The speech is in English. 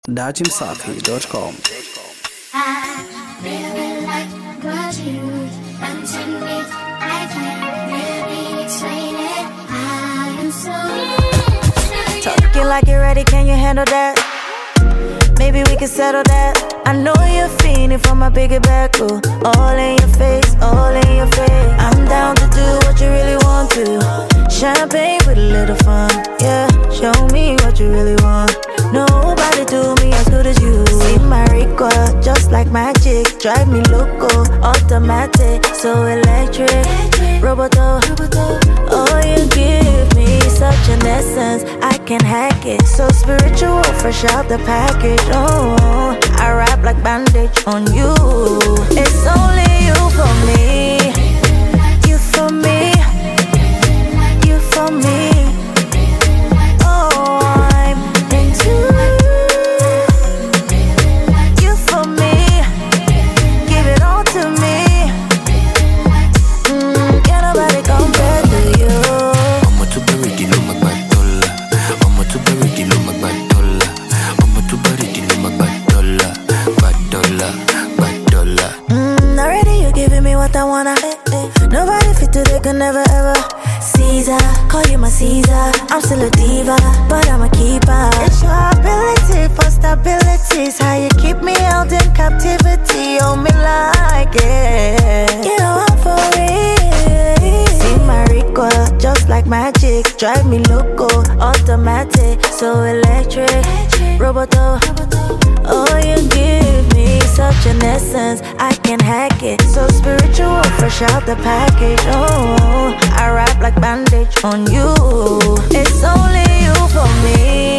dachimsafi.com. I really like what you done to me. I can't really explain it. I am so talking like you're ready, can you handle that? Maybe we can settle that. I know you're fiending for my bigger back, ooh. All in your face, all in your face. I'm down to do what you really want to. Champagne with a little fun, yeah. Show me what you really want. Nobody do me as good as you. See my record, just like magic. Drive me loco, automatic, so electric. Roboto, oh, you give me such an essence, I can hack it. So spiritual, fresh out the package. Oh, I wrap like bandage on you. It's only you for me. You for me. You for me. Oh, I'm into you for me. Give it all to me. Can't nobody compare to you. I'ma to bury the no magbadola. I'ma to bury the no magbadola. I'ma to bury the no magbadola. Badola. Already you giving me what I wanna. Nobody fit to they can never ever. Caesar, call you my Caesar. I'm still a diva, but I'm a keeper. It's your ability for stability. It's how you keep me out in captivity. Oh, me like it. You know I'm for it. See my recoil, just like magic. Drive me loco, automatic, so electric. Roboto, oh, you give me such an essence, I can hack it. So spiritual, fresh out the package. Oh, I wrap like bandage on you. It's only you for me.